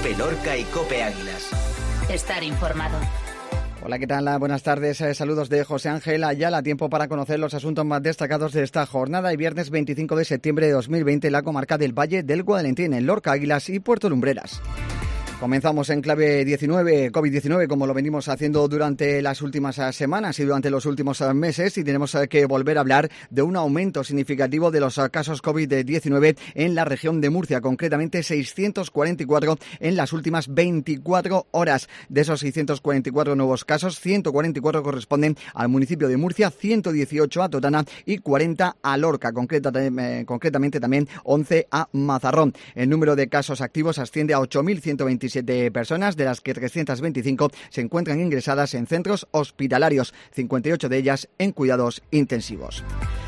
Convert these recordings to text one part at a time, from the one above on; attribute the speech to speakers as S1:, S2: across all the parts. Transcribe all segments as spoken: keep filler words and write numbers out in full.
S1: COPE Lorca y COPE Águilas.
S2: Estar informado.
S3: Hola, ¿qué tal? Buenas tardes. Eh, saludos de José Ángel Ayala. Tiempo para conocer los asuntos más destacados de esta jornada. Y viernes veinticinco de septiembre de dos mil veinte, la comarca del Valle del Guadalentín, en Lorca, Águilas y Puerto Lumbreras. Comenzamos en clave diecinueve, COVID diecinueve, como lo venimos haciendo durante las últimas semanas y durante los últimos meses, y tenemos que volver a hablar de un aumento significativo de los casos COVID diecinueve en la región de Murcia, concretamente seiscientos cuarenta y cuatro en las últimas veinticuatro horas. De esos seiscientos cuarenta y cuatro nuevos casos, ciento cuarenta y cuatro corresponden al municipio de Murcia, ciento dieciocho a Totana y cuarenta a Lorca, concreta, eh, concretamente también once a Mazarrón. El número de casos activos asciende a ocho mil ciento veintisiete personas, de las que trescientas veinticinco se encuentran ingresadas en centros hospitalarios, cincuenta y ocho de ellas en cuidados intensivos.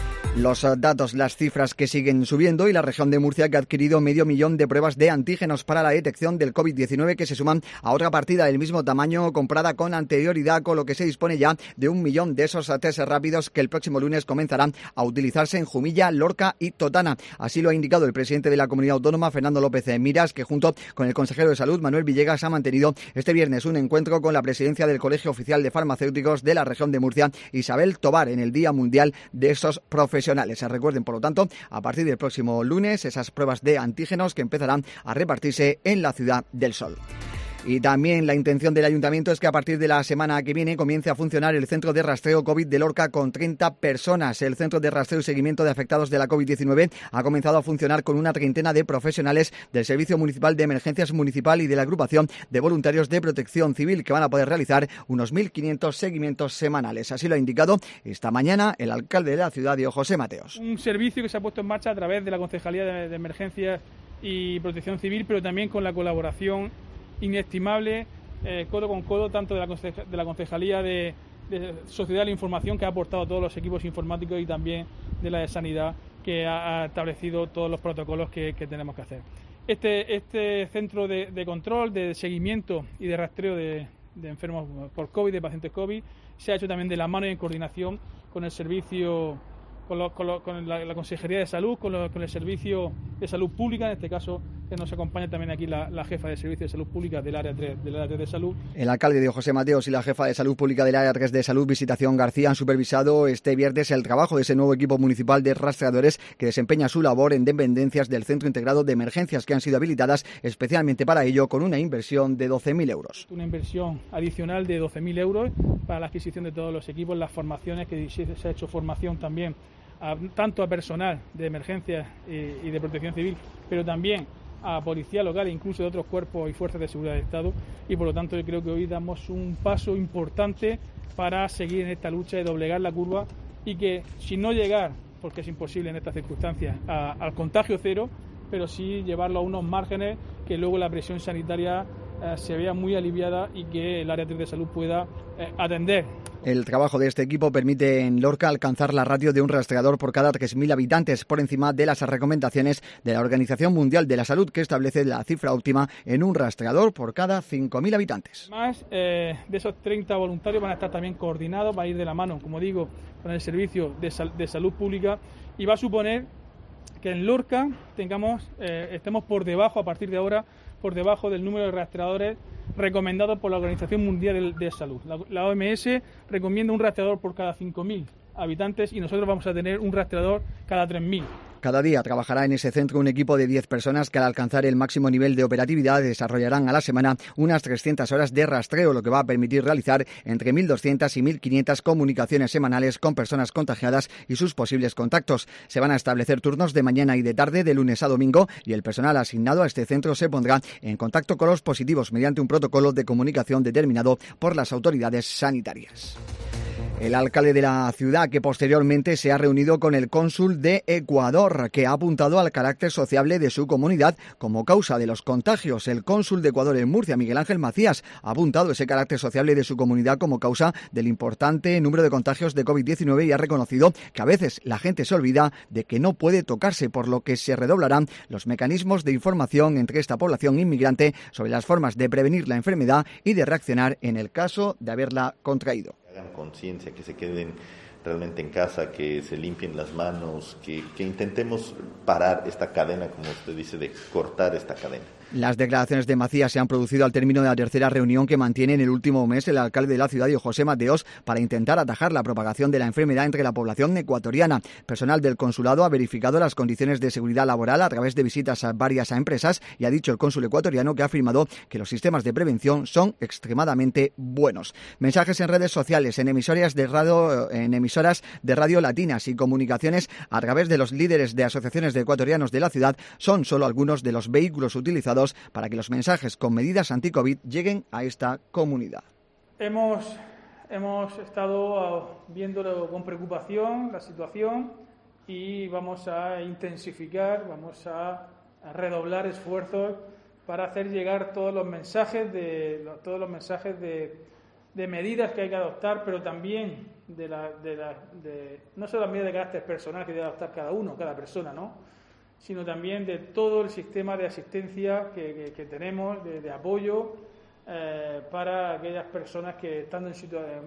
S3: Los datos, las cifras que siguen subiendo, y la región de Murcia, que ha adquirido medio millón de pruebas de antígenos para la detección del COVID diecinueve, que se suman a otra partida del mismo tamaño comprada con anterioridad, con lo que se dispone ya de un millón de esos test rápidos que el próximo lunes comenzarán a utilizarse en Jumilla, Lorca y Totana. Así lo ha indicado el presidente de la comunidad autónoma, Fernando López Miras, que junto con el consejero de Salud, Manuel Villegas, ha mantenido este viernes un encuentro con la presidencia del Colegio Oficial de Farmacéuticos de la región de Murcia, Isabel Tobar, en el Día Mundial de esos profesionales. Se recuerden, por lo tanto, a partir del próximo lunes, esas pruebas de antígenos que empezarán a repartirse en la Ciudad del Sol. Y también la intención del Ayuntamiento es que a partir de la semana que viene comience a funcionar el Centro de Rastreo COVID de Lorca con treinta personas. El Centro de Rastreo y Seguimiento de Afectados de la COVID diecinueve ha comenzado a funcionar con una treintena de profesionales del Servicio Municipal de Emergencias Municipal y de la Agrupación de Voluntarios de Protección Civil, que van a poder realizar unos mil quinientos seguimientos semanales. Así lo ha indicado esta mañana el alcalde de la ciudad, Diego José Mateos.
S4: Un servicio que se ha puesto en marcha a través de la Concejalía de, de Emergencias y Protección Civil, pero también con la colaboración inestimable, eh, codo con codo, tanto de la, conceja, de la Concejalía de, de Sociedad de la Información, que ha aportado a todos los equipos informáticos, y también de la de Sanidad, que ha, ha establecido todos los protocolos que, que tenemos que hacer. Este, este centro de, de control, de seguimiento y de rastreo de, de enfermos por COVID, de pacientes COVID, se ha hecho también de la mano y en coordinación con el servicio, con, lo, con, lo, con la, la Consejería de Salud, con, lo, con el Servicio de Salud Pública, en este caso, que nos acompaña también aquí la, la jefa de Servicio de Salud Pública del área tres, del área tres de Salud.
S3: El alcalde Diego José Mateos y la jefa de Salud Pública del área tres de Salud, Visitación García, han supervisado este viernes el trabajo de ese nuevo equipo municipal de rastreadores que desempeña su labor en dependencias del Centro Integrado de Emergencias, que han sido habilitadas especialmente para ello, con una inversión de doce mil euros.
S4: Una inversión adicional de doce mil euros para la adquisición de todos los equipos, las formaciones, que se ha hecho formación también a, tanto a personal de emergencias y, y de protección civil, pero también a policía local e incluso de otros cuerpos y fuerzas de seguridad del Estado, y por lo tanto yo creo que hoy damos un paso importante para seguir en esta lucha de doblegar la curva, y que, sin no llegar, porque es imposible en estas circunstancias, a, al contagio cero, pero sí llevarlo a unos márgenes que luego la presión sanitaria eh, se vea muy aliviada y que el área tres de salud pueda eh, atender.
S3: El trabajo de este equipo permite en Lorca alcanzar la ratio de un rastreador por cada tres mil habitantes, por encima de las recomendaciones de la Organización Mundial de la Salud, que establece la cifra óptima en un rastreador por cada cinco mil habitantes.
S4: Además, eh, de esos treinta voluntarios van a estar también coordinados, van a ir de la mano, como digo, con el Servicio de, Sal- de Salud Pública, y va a suponer que en Lorca tengamos, eh, estemos por debajo, a partir de ahora, por debajo del número de rastreadores recomendados por la Organización Mundial de Salud. La, la O M S recomienda un rastreador por cada cinco mil habitantes, y nosotros vamos a tener un rastreador cada tres mil.
S3: Cada día trabajará en ese centro un equipo de diez personas que, al alcanzar el máximo nivel de operatividad, desarrollarán a la semana unas trescientas horas de rastreo, lo que va a permitir realizar entre mil doscientas y mil quinientas comunicaciones semanales con personas contagiadas y sus posibles contactos. Se van a establecer turnos de mañana y de tarde, de lunes a domingo, y el personal asignado a este centro se pondrá en contacto con los positivos mediante un protocolo de comunicación determinado por las autoridades sanitarias. El alcalde de la ciudad, que posteriormente se ha reunido con el cónsul de Ecuador, que ha apuntado al carácter sociable de su comunidad como causa de los contagios. El cónsul de Ecuador en Murcia, Miguel Ángel Macías, ha apuntado ese carácter sociable de su comunidad como causa del importante número de contagios de COVID diecinueve, y ha reconocido que a veces la gente se olvida de que no puede tocarse, por lo que se redoblarán los mecanismos de información entre esta población inmigrante sobre las formas de prevenir la enfermedad y de reaccionar en el caso de haberla contraído.
S5: Hagan conciencia, que se queden realmente en casa, que se limpien las manos, que, que intentemos parar esta cadena, como usted dice, de cortar esta cadena.
S3: Las declaraciones de Macías se han producido al término de la tercera reunión que mantiene en el último mes el alcalde de la ciudad, José Mateos, para intentar atajar la propagación de la enfermedad entre la población ecuatoriana. Personal del consulado ha verificado las condiciones de seguridad laboral a través de visitas a varias empresas y ha dicho el cónsul ecuatoriano que ha afirmado que los sistemas de prevención son extremadamente buenos. Mensajes en redes sociales, en emisoras de radio, en emisoras de radio latinas y comunicaciones a través de los líderes de asociaciones de ecuatorianos de la ciudad son solo algunos de los vehículos utilizados para que los mensajes con medidas anti-COVID lleguen a esta comunidad.
S4: Hemos, hemos estado viendo con preocupación la situación y vamos a intensificar, vamos a, a redoblar esfuerzos para hacer llegar todos los mensajes de todos los mensajes de, de medidas que hay que adoptar, pero también de la, de la, de, no solo las medidas de carácter personal que debe adoptar cada uno, cada persona, ¿no?, sino también de todo el sistema de asistencia que, que, que tenemos, de, de apoyo eh, para aquellas personas que estando en situación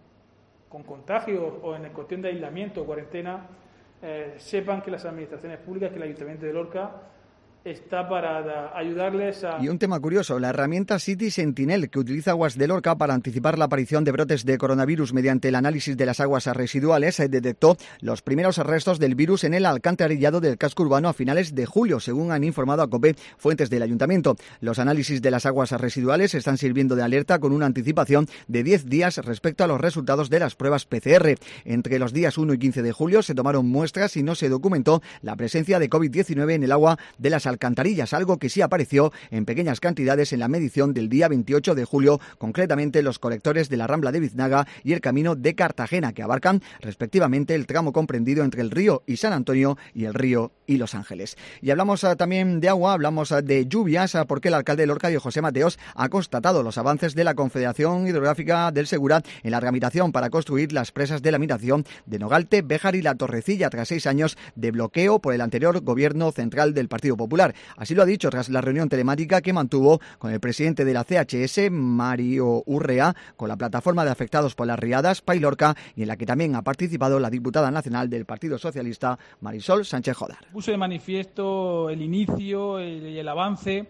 S4: con contagios o en cuestión de aislamiento o cuarentena, eh, sepan que las administraciones públicas, que el Ayuntamiento de Lorca está para ayudarles a...
S3: Y un tema curioso, la herramienta City Sentinel, que utiliza Aguas de Lorca para anticipar la aparición de brotes de coronavirus mediante el análisis de las aguas residuales, detectó los primeros restos del virus en el alcantarillado del casco urbano a finales de julio, según han informado a COPE fuentes del Ayuntamiento. Los análisis de las aguas residuales están sirviendo de alerta con una anticipación de diez días respecto a los resultados de las pruebas P C R. Entre los días uno y quince de julio se tomaron muestras y no se documentó la presencia de COVID diecinueve en el agua de las alcantarillas, algo que sí apareció en pequeñas cantidades en la medición del día veintiocho de julio, concretamente los colectores de la Rambla de Biznaga y el Camino de Cartagena, que abarcan respectivamente el tramo comprendido entre el río y San Antonio y el río y Los Ángeles. Y hablamos uh, también de agua, hablamos uh, de lluvias, uh, porque el alcalde de Lorca, José Mateos, ha constatado los avances de la Confederación Hidrográfica del Segura en la tramitación para construir las presas de la Miración de Nogalte, Béjar y La Torrecilla, tras seis años de bloqueo por el anterior gobierno central del Partido Popular. Así lo ha dicho tras la reunión telemática que mantuvo con el presidente de la C H S, Mario Urrea, con la plataforma de afectados por las riadas, Pailorca, y en la que también ha participado la diputada nacional del Partido Socialista, Marisol Sánchez Jodar.
S4: Puso de manifiesto el inicio y el avance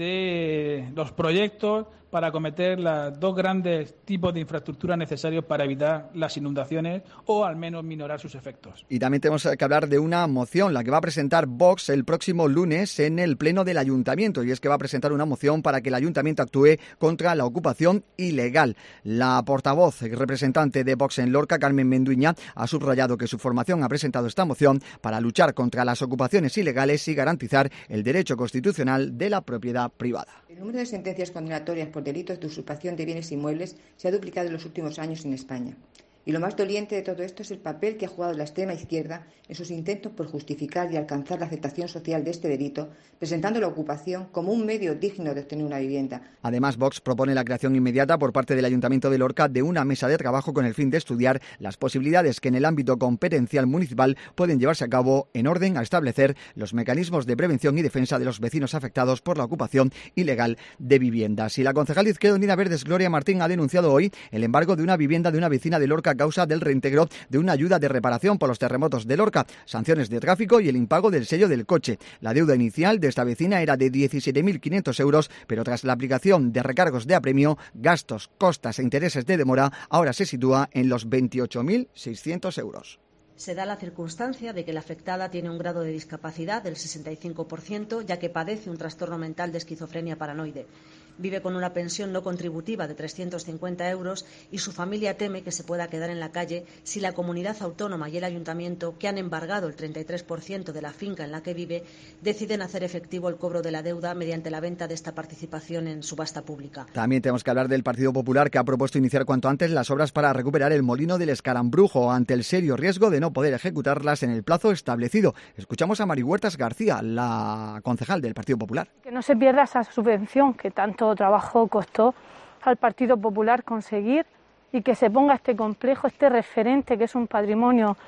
S4: de los proyectos para acometer los dos grandes tipos de infraestructuras necesarios para evitar las inundaciones o al menos minorar sus efectos.
S3: Y también tenemos que hablar de una moción, la que va a presentar Vox el próximo lunes en el Pleno del Ayuntamiento, y es que va a presentar una moción para que el Ayuntamiento actúe contra la ocupación ilegal. La portavoz y representante de Vox en Lorca, Carmen Menduiña, ha subrayado que su formación ha presentado esta moción para luchar contra las ocupaciones ilegales y garantizar el derecho constitucional de la propiedad privada.
S6: El número de sentencias condenatorias por delitos de usurpación de bienes inmuebles se ha duplicado en los últimos años en España. Y lo más doliente de todo esto es el papel que ha jugado la extrema izquierda en sus intentos por justificar y alcanzar la aceptación social de este delito, presentando la ocupación como un medio digno de obtener una vivienda.
S3: Además, Vox propone la creación inmediata por parte del Ayuntamiento de Lorca de una mesa de trabajo con el fin de estudiar las posibilidades que en el ámbito competencial municipal pueden llevarse a cabo en orden a establecer los mecanismos de prevención y defensa de los vecinos afectados por la ocupación ilegal de viviendas. Y la concejal de Izquierda Unida Verdes, Gloria Martín, ha denunciado hoy el embargo de una vivienda de una vecina de Lorca a causa del reintegro de una ayuda de reparación por los terremotos de Lorca, sanciones de tráfico y el impago del sello del coche. La deuda inicial de esta vecina era de diecisiete mil quinientos euros, pero tras la aplicación de recargos de apremio, gastos, costas e intereses de demora, ahora se sitúa en los veintiocho mil seiscientos euros.
S7: Se da la circunstancia de que la afectada tiene un grado de discapacidad del sesenta y cinco por ciento, ya que padece un trastorno mental de esquizofrenia paranoide. Vive con una pensión no contributiva de trescientos cincuenta euros y su familia teme que se pueda quedar en la calle si la comunidad autónoma y el ayuntamiento, que han embargado el treinta y tres por ciento de la finca en la que vive, deciden hacer efectivo el cobro de la deuda mediante la venta de esta participación en subasta pública.
S3: También tenemos que hablar del Partido Popular, que ha propuesto iniciar cuanto antes las obras para recuperar el molino del Escarambrujo ante el serio riesgo de no poder ejecutarlas en el plazo establecido. Escuchamos a Mari Huertas García, la concejal del Partido Popular.
S8: Que no se pierda esa subvención que tanto trabajo costó al Partido Popular conseguir y que se ponga este complejo, este referente que es un patrimonio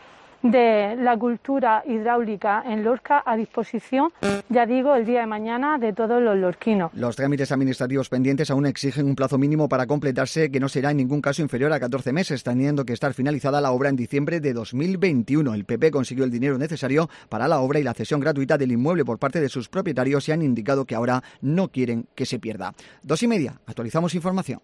S8: de la cultura hidráulica en Lorca a disposición, ya digo, el día de mañana de todos los lorquinos.
S3: Los trámites administrativos pendientes aún exigen un plazo mínimo para completarse que no será en ningún caso inferior a catorce meses, teniendo que estar finalizada la obra en diciembre de dos mil veintiuno. El P P consiguió el dinero necesario para la obra y la cesión gratuita del inmueble por parte de sus propietarios y han indicado que ahora no quieren que se pierda. Dos y media, actualizamos información.